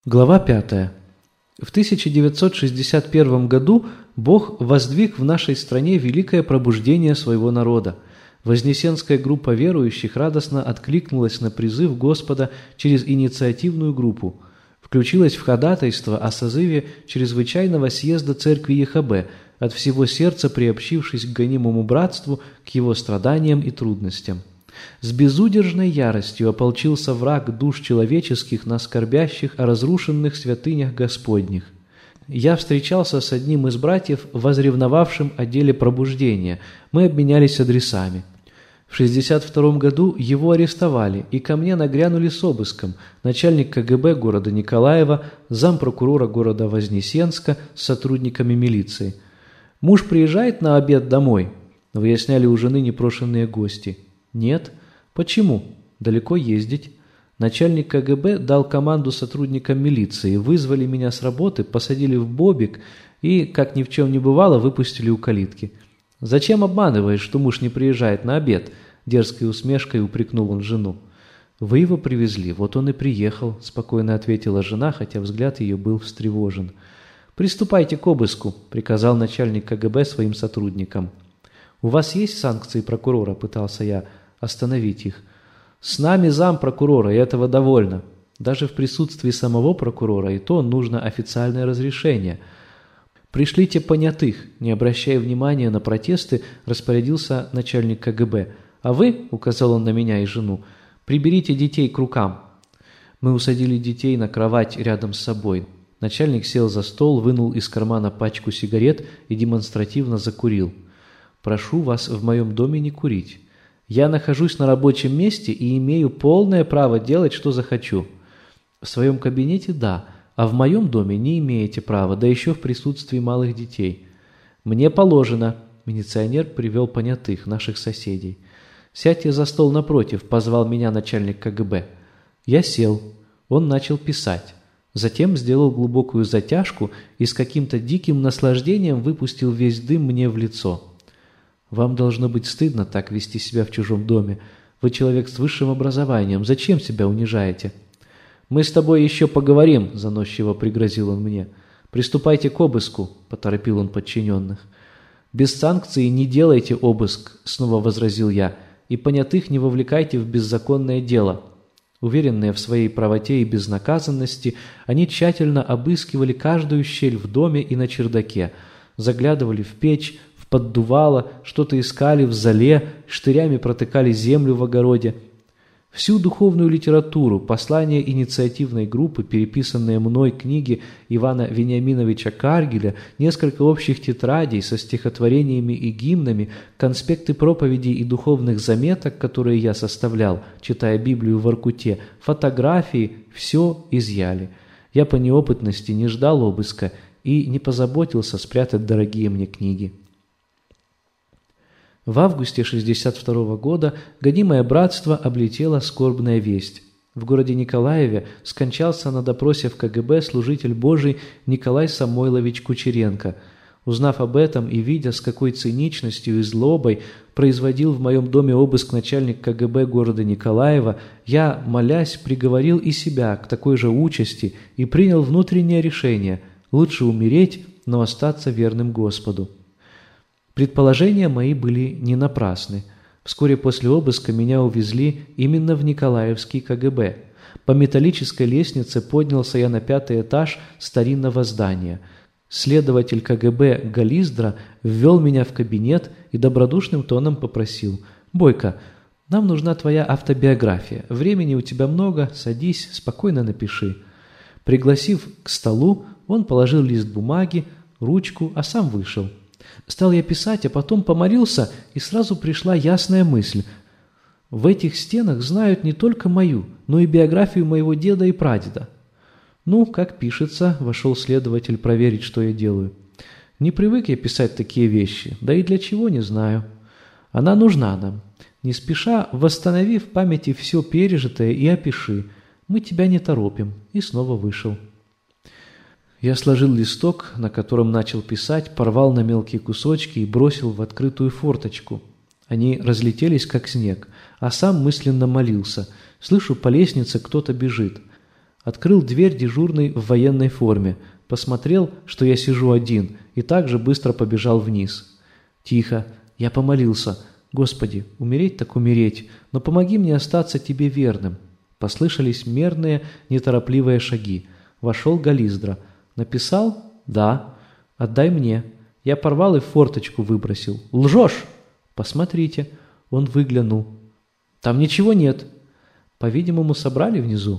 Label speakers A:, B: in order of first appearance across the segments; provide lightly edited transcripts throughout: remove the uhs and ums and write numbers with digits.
A: Глава 5. В 1961 году Бог воздвиг в нашей стране великое пробуждение своего народа. Вознесенская группа верующих радостно откликнулась на призыв Господа через инициативную группу, включилась в ходатайство о созыве чрезвычайного съезда Церкви ЕХБ, от всего сердца приобщившись к гонимому братству, к его страданиям и трудностям. С безудержной яростью ополчился враг душ человеческих на скорбящих о разрушенных святынях Господних. Я встречался с одним из братьев, возревновавшим о деле пробуждения. Мы обменялись адресами. В 1962 году его арестовали, и ко мне нагрянули с обыском начальник КГБ города Николаева, зампрокурора города Вознесенска с сотрудниками милиции. «Муж приезжает на обед домой?» – выясняли у жены непрошенные гости. «Нет». «Почему? Далеко ездить». Начальник КГБ дал команду сотрудникам милиции, вызвали меня с работы, посадили в бобик и, как ни в чем не бывало, выпустили у калитки. «Зачем обманываешь, что муж не приезжает на обед?» – дерзкой усмешкой упрекнул он жену. «Вы его привезли, вот он и приехал», – спокойно ответила жена, хотя взгляд ее был встревожен. «Приступайте к обыску», – приказал начальник КГБ своим сотрудникам. «У вас есть санкции прокурора?» – пытался я остановить их. «С нами зампрокурора, и этого довольно. Даже в присутствии самого прокурора и то нужно официальное разрешение. Пришлите понятых», не обращая внимания на протесты, распорядился начальник КГБ. «А вы, — указал он на меня и жену, — приберите детей к рукам». Мы усадили детей на кровать рядом с собой. Начальник сел за стол, вынул из кармана пачку сигарет и демонстративно закурил. «Прошу вас в моем доме не курить. Я нахожусь на рабочем месте и имею полное право делать, что захочу. В своем кабинете – да, а в моем доме не имеете права, да еще в присутствии малых детей. Мне положено». Милиционер привел понятых, наших соседей. «Сядьте за стол напротив», – позвал меня начальник КГБ. Я сел. Он начал писать. Затем сделал глубокую затяжку и с каким-то диким наслаждением выпустил весь дым мне в лицо. «Вам должно быть стыдно так вести себя в чужом доме. Вы человек с высшим образованием. Зачем себя унижаете?» «Мы с тобой еще поговорим», – заносчиво пригрозил он мне. «Приступайте к обыску», – поторопил он подчиненных. «Без санкций не делайте обыск», – снова возразил я, – «и понятых не вовлекайте в беззаконное дело». Уверенные в своей правоте и безнаказанности, они тщательно обыскивали каждую щель в доме и на чердаке, заглядывали в печь, поддувало, что-то искали в золе, штырями протыкали землю в огороде. Всю духовную литературу, послания инициативной группы, переписанные мной книги Ивана Вениаминовича Каргеля, несколько общих тетрадей со стихотворениями и гимнами, конспекты проповедей и духовных заметок, которые я составлял, читая Библию в Воркуте, фотографии – все изъяли. Я по неопытности не ждал обыска и не позаботился спрятать дорогие мне книги. В августе 1962 года гонимое братство облетела скорбная весть. В городе Николаеве скончался на допросе в КГБ служитель Божий Николай Самойлович Кучеренко. Узнав об этом и видя, с какой циничностью и злобой производил в моем доме обыск начальник КГБ города Николаева, я, молясь, приговорил и себя к такой же участи и принял внутреннее решение – лучше умереть, но остаться верным Господу. Предположения мои были не напрасны. Вскоре после обыска меня увезли именно в Николаевский КГБ. По металлической лестнице поднялся я на 5-й этаж старинного здания. Следователь КГБ Гализдра ввел меня в кабинет и добродушным тоном попросил: «Бойко, нам нужна твоя автобиография. Времени у тебя много, садись, спокойно напиши». Пригласив к столу, он положил лист бумаги, ручку, а сам вышел. Стал я писать, а потом помолился, и сразу пришла ясная мысль. В этих стенах знают не только мою, но и биографию моего деда и прадеда. «Ну, как пишется», — вошел следователь проверить, что я делаю. «Не привык я писать такие вещи, да и для чего, не знаю. Она нужна нам. Не спеша, восстанови в памяти все пережитое и опиши. Мы тебя не торопим». И снова вышел. Я сложил листок, на котором начал писать, порвал на мелкие кусочки и бросил в открытую форточку. Они разлетелись, как снег, а сам мысленно молился. Слышу, по лестнице кто-то бежит. Открыл дверь дежурный в военной форме, посмотрел, что я сижу один, и также быстро побежал вниз. Тихо. Я помолился. «Господи, умереть так умереть, но помоги мне остаться Тебе верным». Послышались мерные, неторопливые шаги. Вошел Гализдра. «Написал?» «Да». «Отдай мне». Я порвал и в форточку выбросил. «Лжешь!» «Посмотрите». Он выглянул. «Там ничего нет». «По-видимому, собрали внизу?»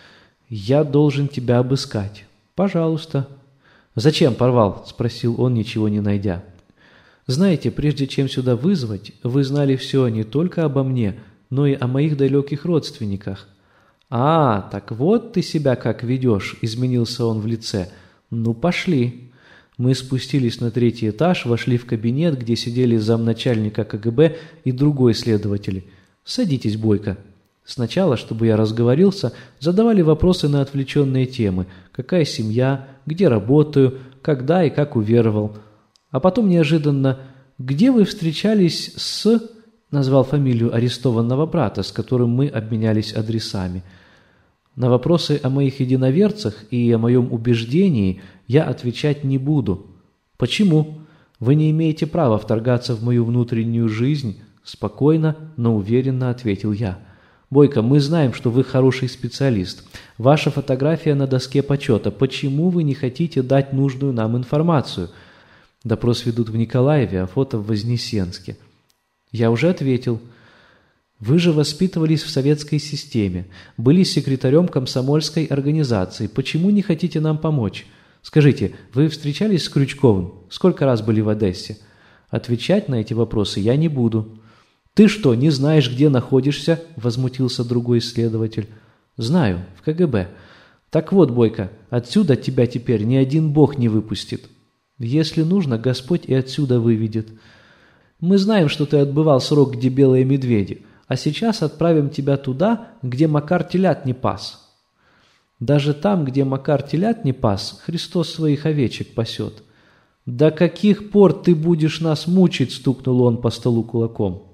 A: «Я должен тебя обыскать». «Пожалуйста». «Зачем порвал?» – спросил он, ничего не найдя. «Знаете, прежде чем сюда вызвать, вы знали все не только обо мне, но и о моих далеких родственниках». «А, так вот ты себя как ведешь», – изменился он в лице. «Ну, пошли». Мы спустились на 3-й этаж, вошли в кабинет, где сидели замначальника КГБ и другой следователь. «Садитесь, Бойко». Сначала, чтобы я разговорился, задавали вопросы на отвлеченные темы. Какая семья, где работаю, когда и как уверовал. А потом неожиданно «Где вы встречались с...» назвал фамилию арестованного брата, с которым мы обменялись адресами. На вопросы о моих единоверцах и о моем убеждении я отвечать не буду. «Почему? Вы не имеете права вторгаться в мою внутреннюю жизнь», спокойно, но уверенно ответил я. «Бойко, мы знаем, что вы хороший специалист. Ваша фотография на доске почета. Почему вы не хотите дать нужную нам информацию? Допрос ведут в Николаеве, а фото в Вознесенске». Я уже ответил. «Вы же воспитывались в советской системе, были секретарем комсомольской организации. Почему не хотите нам помочь? Скажите, вы встречались с Крючковым? Сколько раз были в Одессе?» Отвечать на эти вопросы я не буду. «Ты что, не знаешь, где находишься?» – возмутился другой следователь. «Знаю, в КГБ. Так вот, Бойко, отсюда тебя теперь ни один бог не выпустит. Если нужно, Господь и отсюда выведет. Мы знаем, что ты отбывал срок, где белые медведи, а сейчас отправим тебя туда, где Макар телят не пас». «Даже там, где Макар телят не пас, Христос своих овечек пасет». «До каких пор ты будешь нас мучить?» – стукнул он по столу кулаком.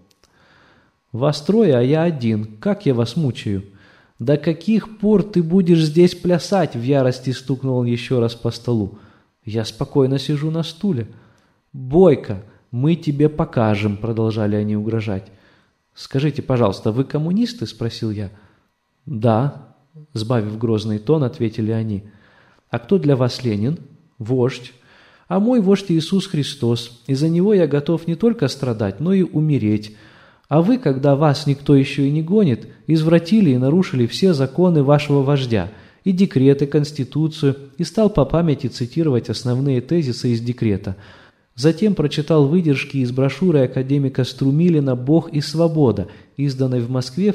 A: «Вас трое, а я один. Как я вас мучаю?» «До каких пор ты будешь здесь плясать?» – в ярости стукнул он еще раз по столу. Я спокойно сижу на стуле. «Бойко, мы тебе покажем», – продолжали они угрожать. «Скажите, пожалуйста, вы коммунисты?» – спросил я. «Да», – сбавив грозный тон, ответили они. «А кто для вас Ленин?» «Вождь». «А мой вождь Иисус Христос. Из-за него я готов не только страдать, но и умереть. А вы, когда вас никто еще и не гонит, извратили и нарушили все законы вашего вождя, и декреты, Конституцию, и стал по памяти цитировать основные тезисы из декрета. Затем прочитал выдержки из брошюры академика Струмилина «Бог и свобода», изданной в Москве в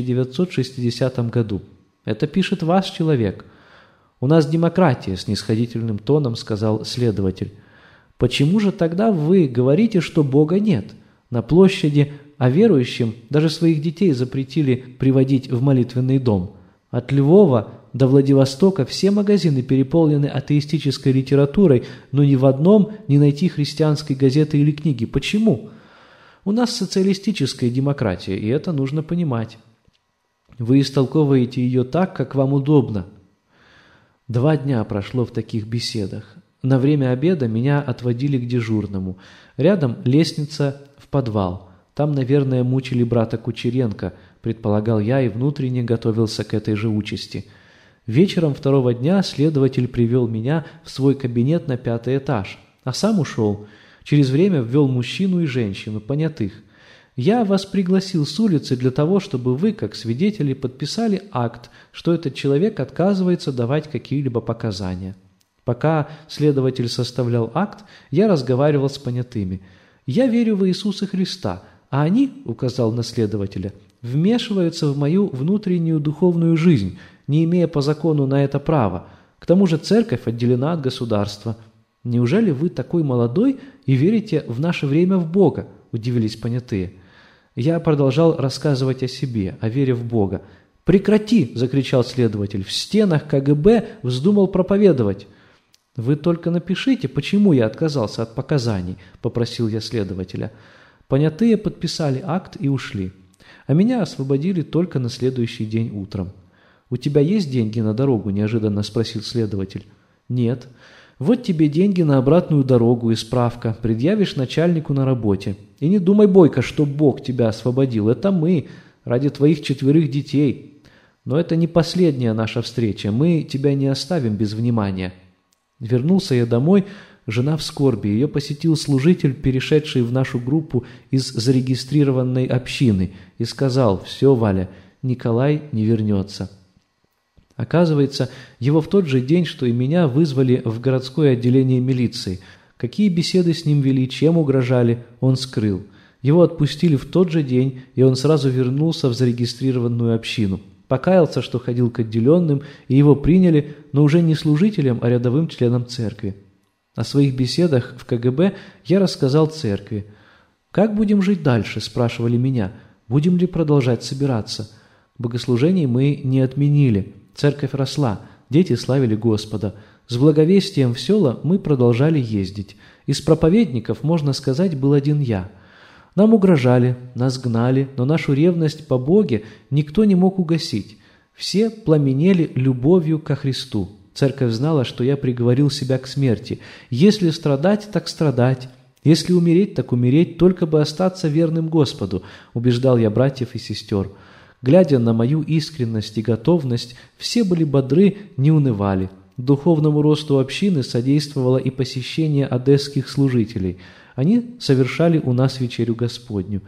A: 1960 году. Это пишет ваш человек. «У нас демократия», – снисходительным тоном сказал следователь. «Почему же тогда вы говорите, что Бога нет? На площади, а верующим даже своих детей запретили приводить в молитвенный дом. От Львова до Владивостока все магазины переполнены атеистической литературой, но ни в одном не найти христианской газеты или книги. Почему? У нас социалистическая демократия, и это нужно понимать. Вы истолковываете ее так, как вам удобно». 2 дня прошло в таких беседах. На время обеда меня отводили к дежурному. Рядом лестница в подвал. Там, наверное, мучили брата Кучеренко, предполагал я и внутренне готовился к этой же участи. Вечером 2-го дня следователь привел меня в свой кабинет на 5-й этаж, а сам ушел. Через время ввел мужчину и женщину, понятых. «Я вас пригласил с улицы для того, чтобы вы, как свидетели, подписали акт, что этот человек отказывается давать какие-либо показания». Пока следователь составлял акт, я разговаривал с понятыми. «Я верю в Иисуса Христа, а они, — указал на следователя, — вмешиваются в мою внутреннюю духовную жизнь, не имея по закону на это права. К тому же церковь отделена от государства. Неужели вы такой молодой и верите в наше время в Бога?» – удивились понятые. Я продолжал рассказывать о себе, о вере в Бога. «Прекрати!» – закричал следователь. «В стенах КГБ вздумал проповедовать». «Вы только напишите, почему я отказался от показаний», – попросил я следователя. Понятые подписали акт и ушли. А меня освободили только на следующий день утром. «У тебя есть деньги на дорогу?» – неожиданно спросил следователь. «Нет». «Вот тебе деньги на обратную дорогу и справка. Предъявишь начальнику на работе. И не думай, Бойко, что Бог тебя освободил. Это мы, ради твоих 4 детей. Но это не последняя наша встреча. Мы тебя не оставим без внимания». Вернулся я домой, жена в скорби. Ее посетил служитель, перешедший в нашу группу из зарегистрированной общины, и сказал: «Все, Валя, Николай не вернется». Оказывается, его в тот же день, что и меня, вызвали в городское отделение милиции. Какие беседы с ним вели, чем угрожали, он скрыл. Его отпустили в тот же день, и он сразу вернулся в зарегистрированную общину. Покаялся, что ходил к отделенным, и его приняли, но уже не служителем, а рядовым членом церкви. О своих беседах в КГБ я рассказал церкви. «Как будем жить дальше?» – спрашивали меня. «Будем ли продолжать собираться?» Богослужений мы не отменили. Церковь росла, дети славили Господа. С благовестием в села мы продолжали ездить. Из проповедников, можно сказать, был один я. Нам угрожали, нас гнали, но нашу ревность по Боге никто не мог угасить. Все пламенели любовью ко Христу. Церковь знала, что я приговорил себя к смерти. Если страдать, так страдать. Если умереть, так умереть, только бы остаться верным Господу, убеждал я братьев и сестер. Глядя на мою искренность и готовность, все были бодры, не унывали. Духовному росту общины содействовало и посещение одесских служителей. Они совершали у нас вечерю Господню.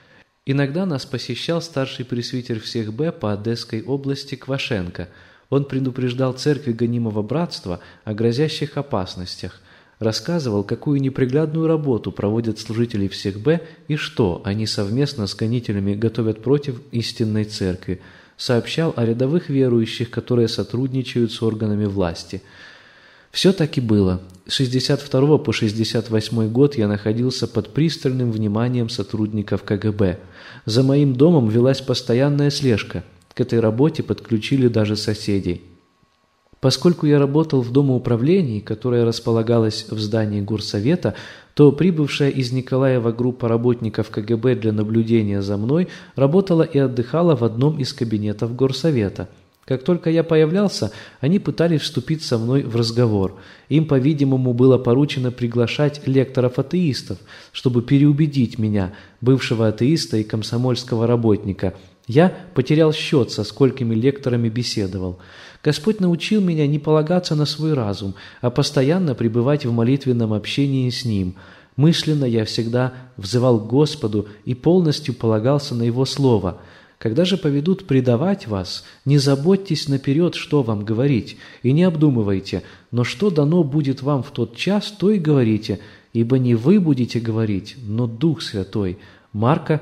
A: Иногда нас посещал старший пресвитер всех Б по Одесской области Квашенко. Он предупреждал церкви гонимого братства о грозящих опасностях. Рассказывал, какую неприглядную работу проводят служители всех Б и что они совместно с гонителями готовят против истинной церкви. Сообщал о рядовых верующих, которые сотрудничают с органами власти. Все так и было. С 62 по 68 год я находился под пристальным вниманием сотрудников КГБ. За моим домом велась постоянная слежка. К этой работе подключили даже соседей. Поскольку я работал в домоуправлении, которое располагалось в здании горсовета, то прибывшая из Николаева группа работников КГБ для наблюдения за мной работала и отдыхала в одном из кабинетов горсовета. Как только я появлялся, они пытались вступить со мной в разговор. Им, по-видимому, было поручено приглашать лекторов-атеистов, чтобы переубедить меня, бывшего атеиста и комсомольского работника. Я потерял счет, со сколькими лекторами беседовал. Господь научил меня не полагаться на свой разум, а постоянно пребывать в молитвенном общении с Ним. Мысленно я всегда взывал к Господу и полностью полагался на Его Слово. Когда же поведут предавать вас, не заботьтесь наперед, что вам говорить, и не обдумывайте, но что дано будет вам в тот час, то и говорите, ибо не вы будете говорить, но Дух Святой». Марка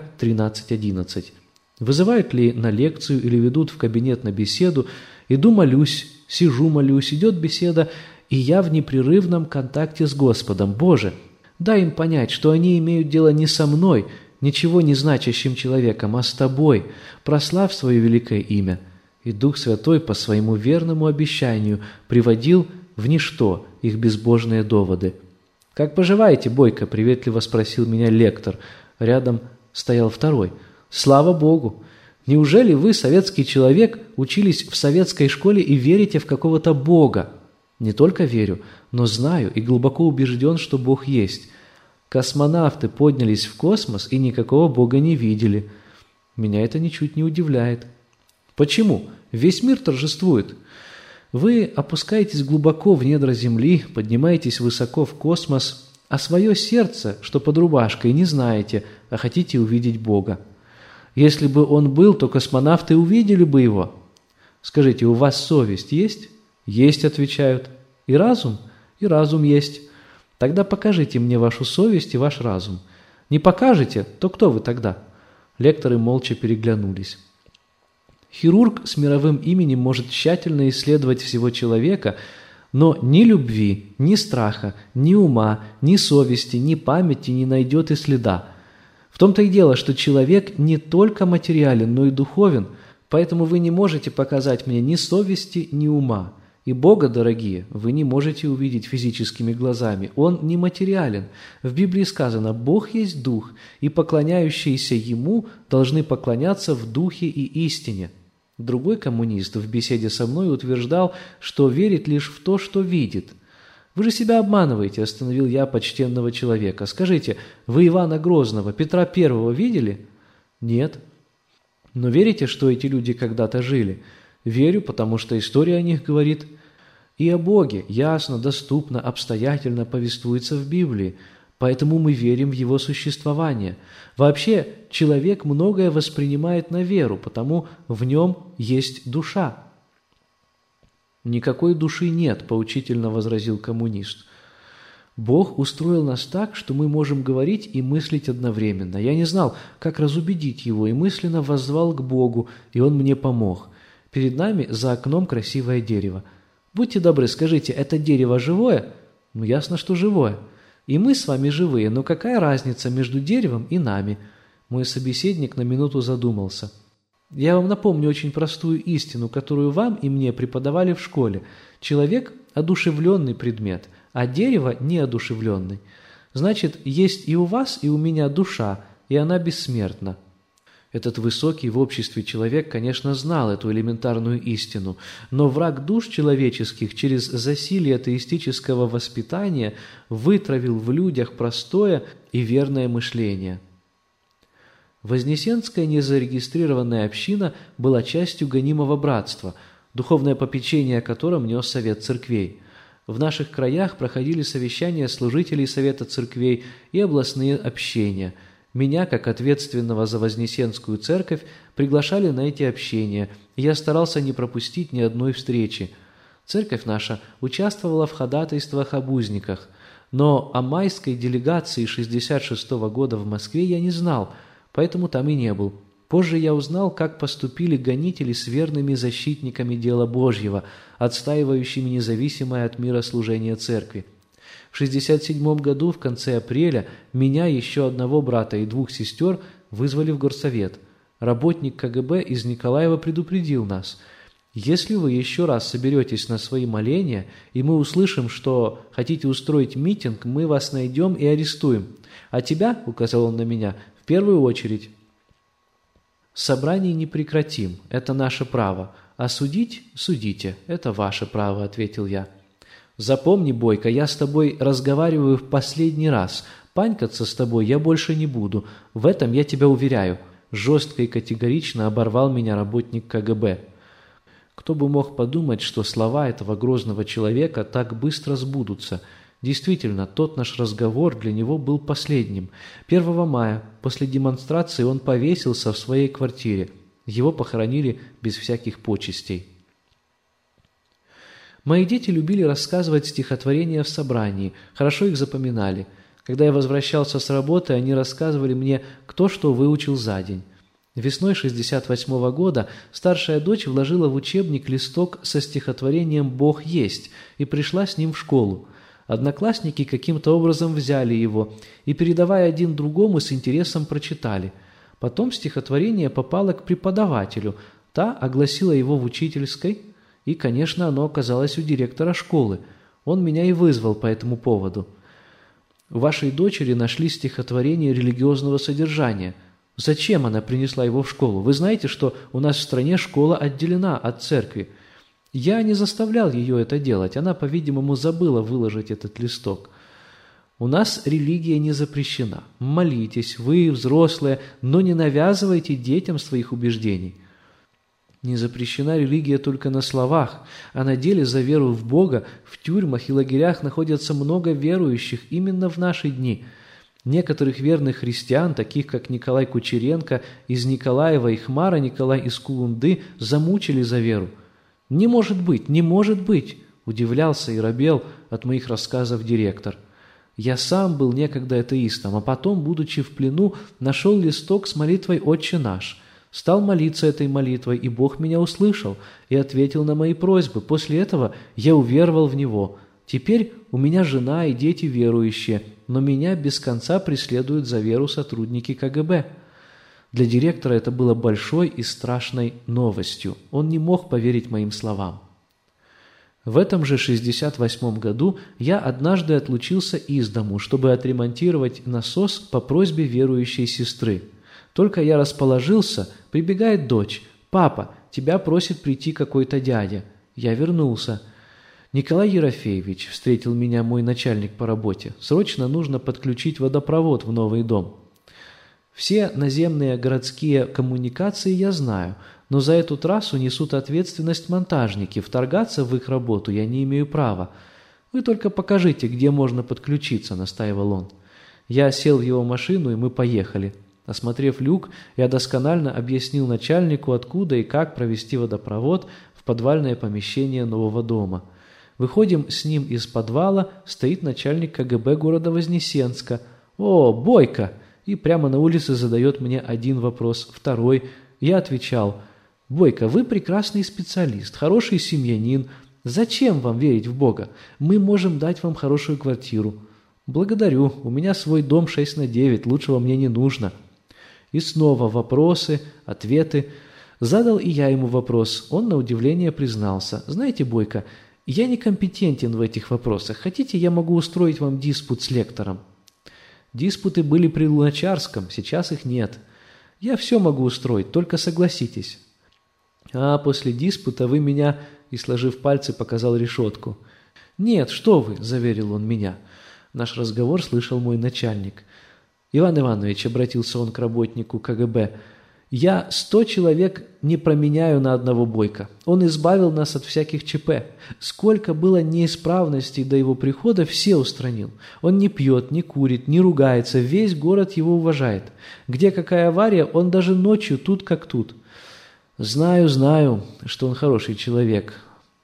A: 13:11. Вызывают ли на лекцию или ведут в кабинет на беседу, иду молюсь, сижу молюсь, идет беседа, и я в непрерывном контакте с Господом. Боже, дай им понять, что они имеют дело не со мной, ничего не значащим человеком, а с Тобой. Прославь свое великое имя. И Дух Святой по своему верному обещанию приводил в ничто их безбожные доводы. «Как поживаете, Бойко?» – приветливо спросил меня лектор. Рядом стоял второй. «Слава Богу! Неужели вы, советский человек, учились в советской школе и верите в какого-то Бога?» «Не только верю, но знаю и глубоко убежден, что Бог есть. Космонавты поднялись в космос и никакого Бога не видели. Меня это ничуть не удивляет». «Почему? Весь мир торжествует. Вы опускаетесь глубоко в недра Земли, поднимаетесь высоко в космос, а свое сердце, что под рубашкой, не знаете, а хотите увидеть Бога. Если бы Он был, то космонавты увидели бы Его. Скажите, у вас совесть есть?» «Есть», отвечают. «И разум?» «И разум есть». «Тогда покажите мне вашу совесть и ваш разум. Не покажете, то кто вы тогда?» Лекторы молча переглянулись. Хирург с мировым именем может тщательно исследовать всего человека, но ни любви, ни страха, ни ума, ни совести, ни памяти не найдет и следа. В том-то и дело, что человек не только материален, но и духовен, поэтому вы не можете показать мне ни совести, ни ума. И Бога, дорогие, вы не можете увидеть физическими глазами. Он нематериален. В Библии сказано: «Бог есть Дух, и поклоняющиеся Ему должны поклоняться в Духе и истине». Другой коммунист в беседе со мной утверждал, что верит лишь в то, что видит. «Вы же себя обманываете», – остановил я почтенного человека. «Скажите, вы Ивана Грозного, Петра I видели?» «Нет». «Но верите, что эти люди когда-то жили?» «Верю, потому что история о них говорит». «И о Боге ясно, доступно, обстоятельно повествуется в Библии, поэтому мы верим в Его существование. Вообще, человек многое воспринимает на веру, потому в нем есть душа». «Никакой души нет», – поучительно возразил коммунист. «Бог устроил нас так, что мы можем говорить и мыслить одновременно. Я не знал, как разубедить его, и мысленно воззвал к Богу, и он мне помог. Перед нами за окном красивое дерево. Будьте добры, скажите, это дерево живое?» «Ну, ясно, что живое. И мы с вами живые, но какая разница между деревом и нами?» Мой собеседник на минуту задумался. «Я вам напомню очень простую истину, которую вам и мне преподавали в школе. Человек – одушевленный предмет, а дерево – неодушевленный. Значит, есть и у вас, и у меня душа, и она бессмертна». Этот высокий в обществе человек, конечно, знал эту элементарную истину, но враг душ человеческих через засилье атеистического воспитания вытравил в людях простое и верное мышление. Вознесенская незарегистрированная община была частью гонимого братства, духовное попечение о котором нес Совет Церквей. В наших краях проходили совещания служителей Совета Церквей и областные общения. Меня, как ответственного за Вознесенскую церковь, приглашали на эти общения, и я старался не пропустить ни одной встречи. Церковь наша участвовала в ходатайствах об узниках, но о майской делегации 1966 года в Москве я не знал, поэтому там и не был. Позже я узнал, как поступили гонители с верными защитниками дела Божьего, отстаивающими независимое от мира служение церкви. В 1967 году, в конце апреля, меня, еще одного брата и двух сестер вызвали в горсовет. Работник КГБ из Николаева предупредил нас: «Если вы еще раз соберетесь на свои моления, и мы услышим, что хотите устроить митинг, мы вас найдем и арестуем. А тебя, — указал он на меня, — в первую очередь. Собраний не прекратим, это наше право, а судить — судите, это ваше право», — ответил я. «Запомни, Бойко, я с тобой разговариваю в последний раз. Панькаться с тобой я больше не буду. В этом я тебя уверяю», — жестко и категорично оборвал меня работник КГБ. Кто бы мог подумать, что слова этого грозного человека так быстро сбудутся. Действительно, тот наш разговор для него был последним. 1 мая, после демонстрации, он повесился в своей квартире. Его похоронили без всяких почестей. Мои дети любили рассказывать стихотворения в собрании, хорошо их запоминали. Когда я возвращался с работы, они рассказывали мне, кто что выучил за день. Весной 1968 года старшая дочь вложила в учебник листок со стихотворением «Бог есть» и пришла с ним в школу. Одноклассники каким-то образом взяли его и, передавая один другому, с интересом прочитали. Потом стихотворение попало к преподавателю, та огласила его в учительской, и, конечно, оно оказалось у директора школы. Он меня и вызвал по этому поводу. «У вашей дочери нашли стихотворение религиозного содержания. Зачем она принесла его в школу? Вы знаете, что у нас в стране школа отделена от церкви». Я не заставлял ее это делать, она, по-видимому, забыла выложить этот листок. «У нас религия не запрещена. Молитесь, вы, взрослые, но не навязывайте детям своих убеждений». Не запрещена религия только на словах, а на деле за веру в Бога в тюрьмах и лагерях находятся много верующих именно в наши дни. Некоторых верных христиан, таких как Николай Кучеренко из Николаева и Хмара Николай из Кулунды, замучили за веру. «Не может быть, не может быть!» – удивлялся и робел от моих рассказов директор. Я сам был некогда атеистом, а потом, будучи в плену, нашел листок с молитвой «Отче наш». Стал молиться этой молитвой, и Бог меня услышал и ответил на мои просьбы. После этого я уверовал в Него. Теперь у меня жена и дети верующие, но меня без конца преследуют за веру сотрудники КГБ. Для директора это было большой и страшной новостью. Он не мог поверить моим словам. В этом же 1968 году я однажды отлучился из дому, чтобы отремонтировать насос по просьбе верующей сестры. Только я расположился, прибегает дочь. «Папа, тебя просит прийти какой-то дядя». Я вернулся. «Николай Ерофеевич», — встретил меня мой начальник по работе, — «срочно нужно подключить водопровод в новый дом». Все наземные городские коммуникации я знаю, но за эту трассу несут ответственность монтажники, вторгаться в их работу я не имею права. «Вы только покажите, где можно подключиться», — настаивал он. Я сел в его машину, и мы поехали. Осмотрев люк, я досконально объяснил начальнику, откуда и как провести водопровод в подвальное помещение нового дома. Выходим с ним из подвала, стоит начальник КГБ города Вознесенска. «О, Бойко!» И прямо на улице задает мне один вопрос, второй. Я отвечал: «Бойко, вы прекрасный специалист, хороший семьянин. Зачем вам верить в Бога? Мы можем дать вам хорошую квартиру». «Благодарю, у меня свой дом 6/9, лучшего мне не нужно». И снова вопросы, ответы. Задал и я ему вопрос. Он на удивление признался: «Знаете, Бойко, я некомпетентен в этих вопросах. Хотите, я могу устроить вам диспут с лектором?» Диспуты были при Луначарском, сейчас их нет. Я все могу устроить, только согласитесь. «А после диспута вы меня...» и, сложив пальцы, показал решетку. «Нет, что вы», — заверил он меня. Наш разговор слышал мой начальник. «Иван Иванович», — обратился он к работнику КГБ, — «я 100 человек не променяю на одного Бойко. Он избавил нас от всяких ЧП. Сколько было неисправностей до его прихода, все устранил. Он не пьет, не курит, не ругается, весь город его уважает. Где какая авария, он даже ночью тут как тут». «Знаю, что он хороший человек.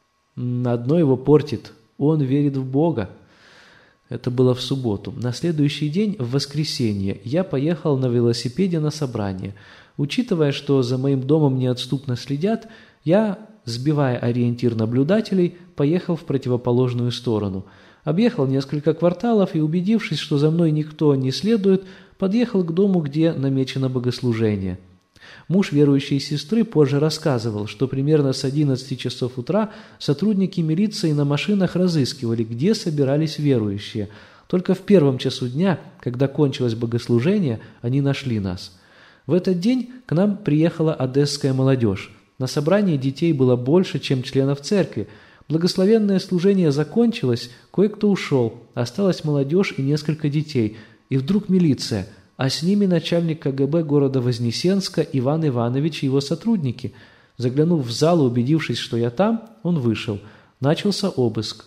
A: Одно его портит. Он верит в Бога». Это было в субботу. На следующий день, в воскресенье, я поехал на велосипеде на собрание. Учитывая, что за моим домом неотступно следят, я, сбивая ориентир наблюдателей, поехал в противоположную сторону. Объехал несколько кварталов и, убедившись, что за мной никто не следует, подъехал к дому, где намечено богослужение. Муж верующей сестры позже рассказывал, что примерно с 11 часов утра сотрудники милиции на машинах разыскивали, где собирались верующие. Только в первом часу дня, когда кончилось богослужение, они нашли нас. В этот день к нам приехала одесская молодежь. На собрании детей было больше, чем членов церкви. Благословенное служение закончилось, кое-кто ушел, осталась молодежь и несколько детей. И вдруг милиция, а с ними начальник КГБ города Вознесенска Иван Иванович и его сотрудники. Заглянув в зал и убедившись, что я там, он вышел. Начался обыск.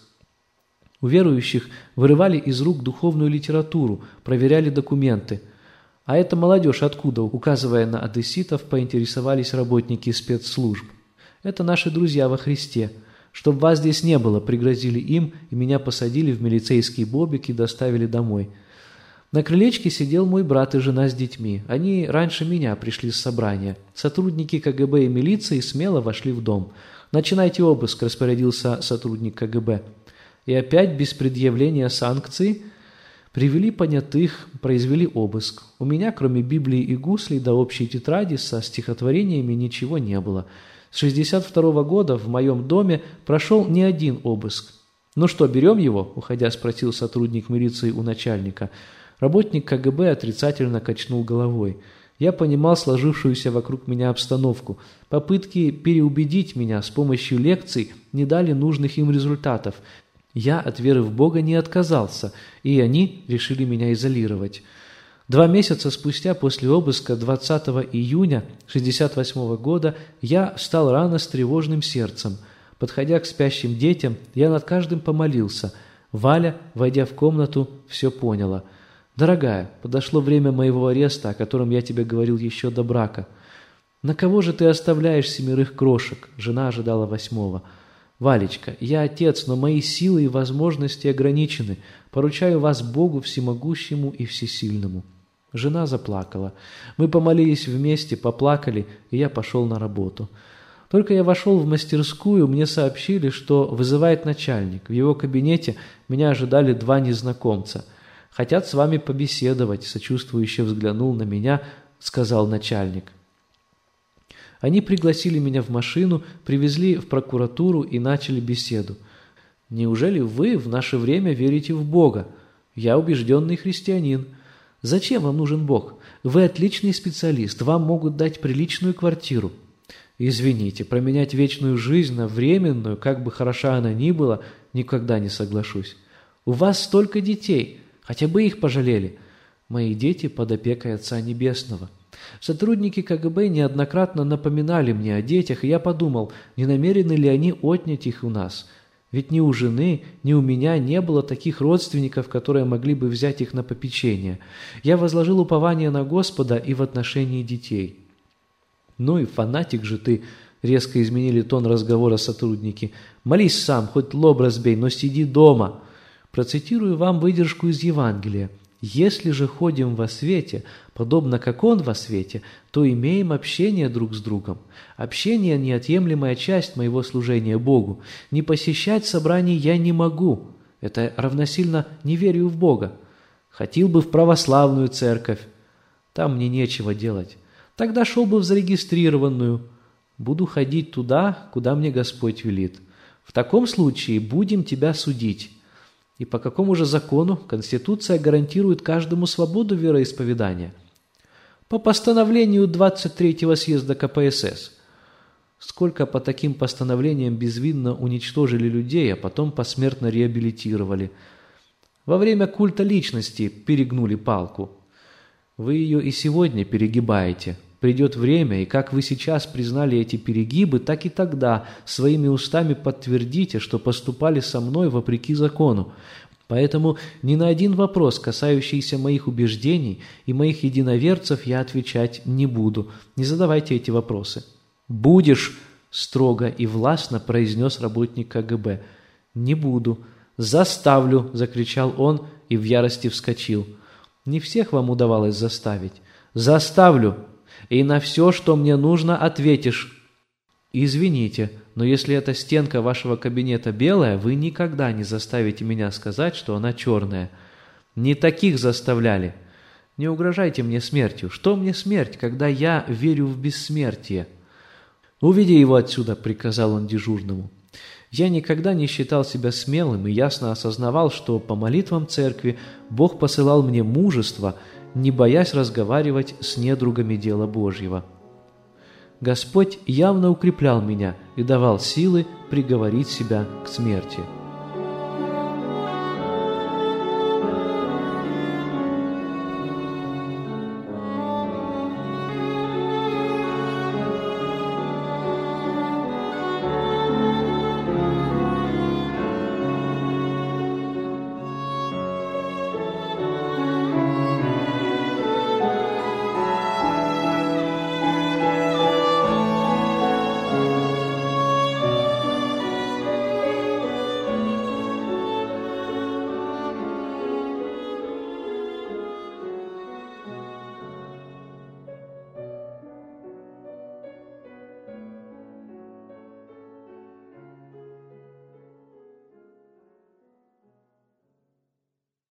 A: У верующих вырывали из рук духовную литературу, проверяли документы. «А эта молодежь откуда?» — указывая на одесситов, поинтересовались работники спецслужб. «Это наши друзья во Христе. Чтоб вас здесь не было», — пригрозили им, и меня посадили в милицейский бобик и доставили домой. На крылечке сидел мой брат и жена с детьми. Они раньше меня пришли с собрания. Сотрудники КГБ и милиции смело вошли в дом. «Начинайте обыск», — распорядился сотрудник КГБ. И опять без предъявления санкций привели понятых, произвели обыск. У меня, кроме Библии и гуслей до общей тетради со стихотворениями, ничего не было. С 1962 года в моем доме прошел не один обыск. «Ну что, берем его?» — уходя спросил сотрудник милиции у начальника. Работник КГБ отрицательно качнул головой. Я понимал сложившуюся вокруг меня обстановку. Попытки переубедить меня с помощью лекций не дали нужных им результатов. Я от веры в Бога не отказался, и они решили меня изолировать. 2 месяца спустя после обыска 20 июня 1968 года я встал рано с тревожным сердцем. Подходя к спящим детям, я над каждым помолился. Валя, войдя в комнату, все поняла. «Дорогая, подошло время моего ареста, о котором я тебе говорил еще до брака. На кого же ты оставляешь 7 крошек?» Жена ожидала 8-го. «Валечка, я отец, но мои силы и возможности ограничены. Поручаю вас Богу всемогущему и всесильному». Жена заплакала. Мы помолились вместе, поплакали, и я пошел на работу. Только я вошел в мастерскую, мне сообщили, что вызывает начальник. В его кабинете меня ожидали 2 незнакомца. «Хотят с вами побеседовать», — сочувствующе взглянул на меня, сказал начальник. Они пригласили меня в машину, привезли в прокуратуру и начали беседу. «Неужели вы в наше время верите в Бога? Я убежденный христианин. Зачем вам нужен Бог? Вы отличный специалист, вам могут дать приличную квартиру». Извините, променять вечную жизнь на временную, как бы хороша она ни была, никогда не соглашусь. У вас столько детей, хотя бы их пожалели. Мои дети под опекой Отца Небесного. Сотрудники КГБ неоднократно напоминали мне о детях, и я подумал, не намерены ли они отнять их у нас. Ведь ни у жены, ни у меня не было таких родственников, которые могли бы взять их на попечение. Я возложил упование на Господа и в отношении детей. «Ну и фанатик же ты!» — резко изменили тон разговора сотрудники. «Молись сам, хоть лоб разбей, но сиди дома!» Процитирую вам выдержку из Евангелия. «Если же ходим во свете, подобно как Он во свете, то имеем общение друг с другом. Общение – неотъемлемая часть моего служения Богу. Не посещать собраний я не могу. Это равносильно неверию в Бога. Хотел бы в православную церковь. Там мне нечего делать. Тогда шел бы в зарегистрированную. Буду ходить туда, куда мне Господь велит. В таком случае будем тебя судить». И по какому же закону Конституция гарантирует каждому свободу вероисповедания? По постановлению 23-го съезда КПСС. Сколько по таким постановлениям безвинно уничтожили людей, а потом посмертно реабилитировали. Во время культа личности перегнули палку. Вы ее и сегодня перегибаете. Придет время, и как вы сейчас признали эти перегибы, так и тогда своими устами подтвердите, что поступали со мной вопреки закону. Поэтому ни на один вопрос, касающийся моих убеждений и моих единоверцев, я отвечать не буду. Не задавайте эти вопросы. «Будешь», – строго и властно произнес работник КГБ. «Не буду». «Заставлю», – закричал он и в ярости вскочил. «Не всех вам удавалось заставить». «Заставлю. И на все, что мне нужно, ответишь». «Извините, но если эта стенка вашего кабинета белая, вы никогда не заставите меня сказать, что она черная. Не таких заставляли. Не угрожайте мне смертью. Что мне смерть, когда я верю в бессмертие?» «Уведи его отсюда», — приказал он дежурному. Я никогда не считал себя смелым и ясно осознавал, что по молитвам церкви Бог посылал мне мужество, не боясь разговаривать с недругами дела Божьего. Господь явно укреплял меня и давал силы приговорить себя к смерти.